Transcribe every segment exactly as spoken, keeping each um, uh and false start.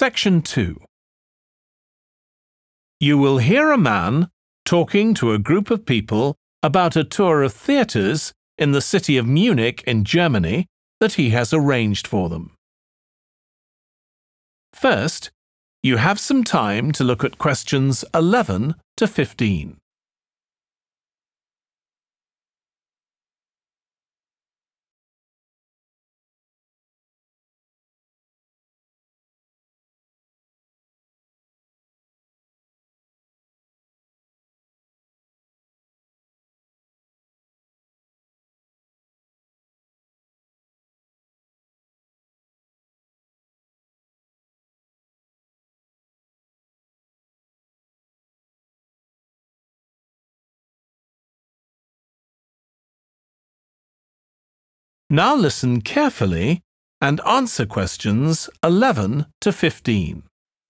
Section two. You will hear a man talking to a group of people about a tour of theatres in the city of Munich in Germany that he has arranged for them. First, you have some time to look at questions eleven to fifteen. Now listen carefully and answer questions eleven to fifteen.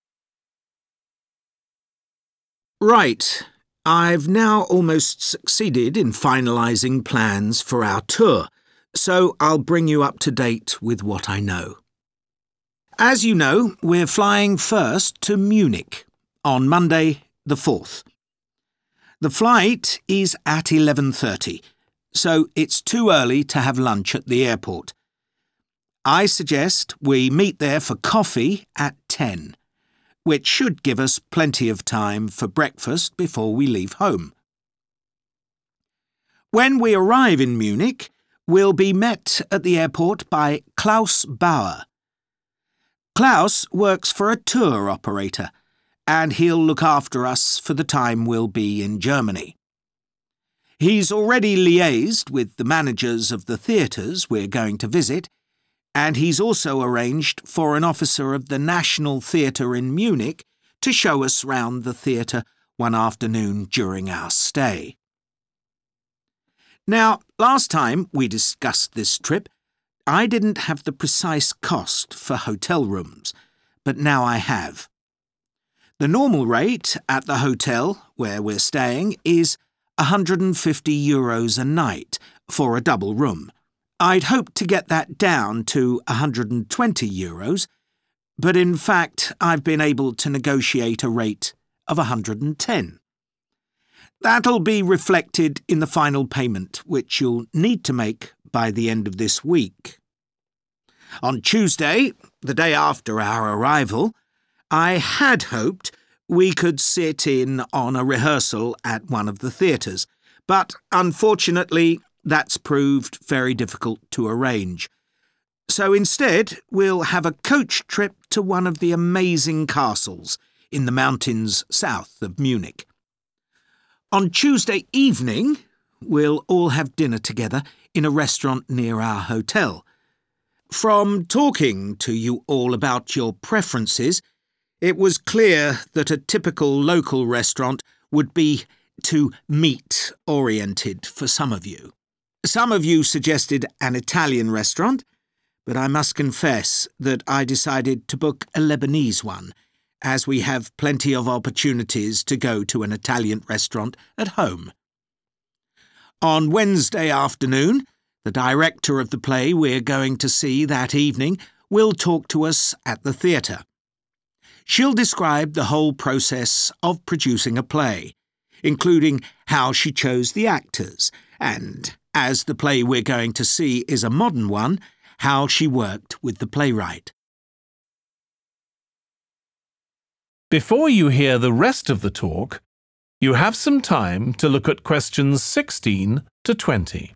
Right. I've now almost succeeded in finalising plans for our tour, so I'll bring you up to date with what I know. As you know, we're flying first to Munich on Monday the fourth. The flight is at eleven thirty. So it's too early to have lunch at the airport. I suggest we meet there for coffee at ten, which should give us plenty of time for breakfast before we leave home. When we arrive in Munich, we'll be met at the airport by Klaus Bauer. Klaus works for a tour operator, and he'll look after us for the time we'll be in Germany. He's already liaised with the managers of the theatres we're going to visit, and he's also arranged for an officer of the National Theatre in Munich to show us round the theatre one afternoon during our stay. Now, last time we discussed this trip, I didn't have the precise cost for hotel rooms, but now I have. The normal rate at the hotel where we're staying is one hundred fifty euros a night for a double room. I'd hoped to get that down to one hundred twenty euros, but in fact I've been able to negotiate a rate of one hundred ten. That'll be reflected in the final payment, which you'll need to make by the end of this week. On Tuesday, the day after our arrival, I had hoped we could sit in on a rehearsal at one of the theatres, but unfortunately that's proved very difficult to arrange. So instead, we'll have a coach trip to one of the amazing castles in the mountains south of Munich. On Tuesday evening, we'll all have dinner together in a restaurant near our hotel. From talking to you all about your preferences, it was clear that a typical local restaurant would be too meat-oriented for some of you. Some of you suggested an Italian restaurant, but I must confess that I decided to book a Lebanese one, as we have plenty of opportunities to go to an Italian restaurant at home. On Wednesday afternoon, the director of the play we're going to see that evening will talk to us at the theatre. She'll describe the whole process of producing a play, including how she chose the actors, and, as the play we're going to see is a modern one, how she worked with the playwright. Before you hear the rest of the talk, you have some time to look at questions sixteen to twenty.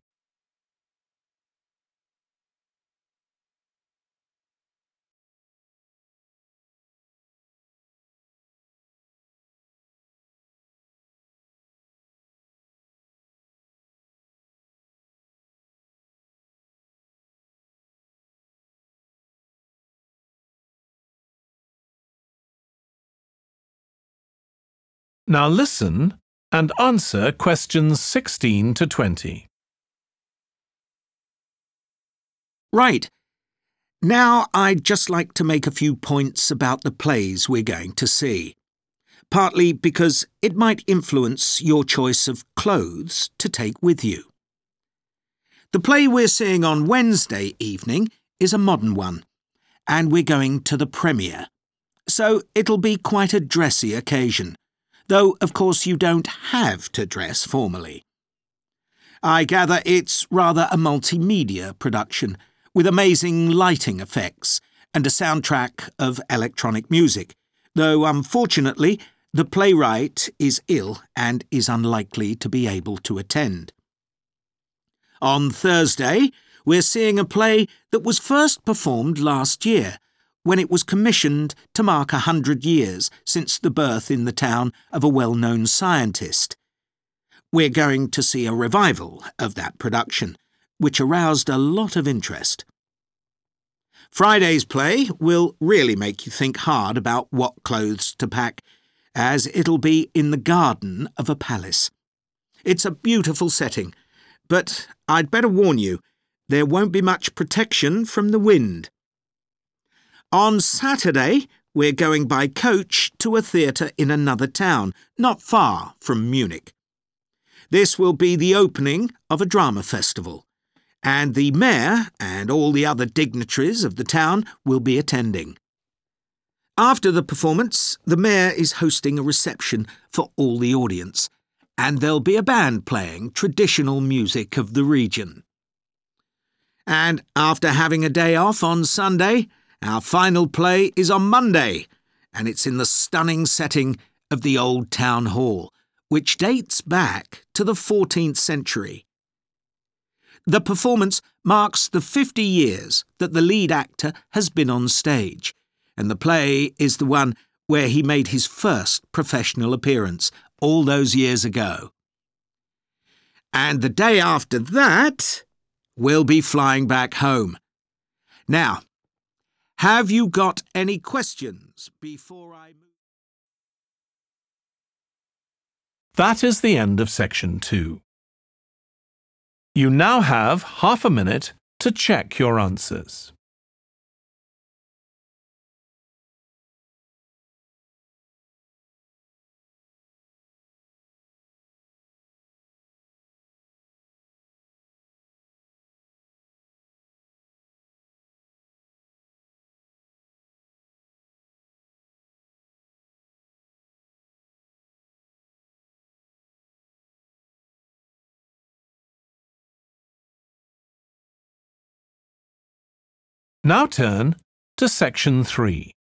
Now listen and answer questions sixteen to twenty. Right. Now I'd just like to make a few points about the plays we're going to see, partly because it might influence your choice of clothes to take with you. The play we're seeing on Wednesday evening is a modern one, and we're going to the premiere. so it'll be quite a dressy occasion, though of course you don't have to dress formally. I gather it's rather a multimedia production, with amazing lighting effects and a soundtrack of electronic music, though unfortunately the playwright is ill and is unlikely to be able to attend. On Thursday, we're seeing a play that was first performed last year, when it was commissioned to mark a hundred years since the birth in the town of a well-known scientist. We're going to see a revival of that production, which aroused a lot of interest. Friday's play will really make you think hard about what clothes to pack, as it'll be in the garden of a palace. It's a beautiful setting, but I'd better warn you, there won't be much protection from the wind. On Saturday, we're going by coach to a theatre in another town, not far from Munich. This will be the opening of a drama festival, and the mayor and all the other dignitaries of the town will be attending. After the performance, the mayor is hosting a reception for all the audience, and there'll be a band playing traditional music of the region. And after having a day off on Sunday, our final play is on Monday, and it's in the stunning setting of the Old Town Hall, which dates back to the fourteenth century. The performance marks the fifty years that the lead actor has been on stage, and the play is the one where he made his first professional appearance all those years ago. And the day after that, we'll be flying back home. Now, have you got any questions before I move? That is the end of section two. You now have half a minute to check your answers. Now turn to section three.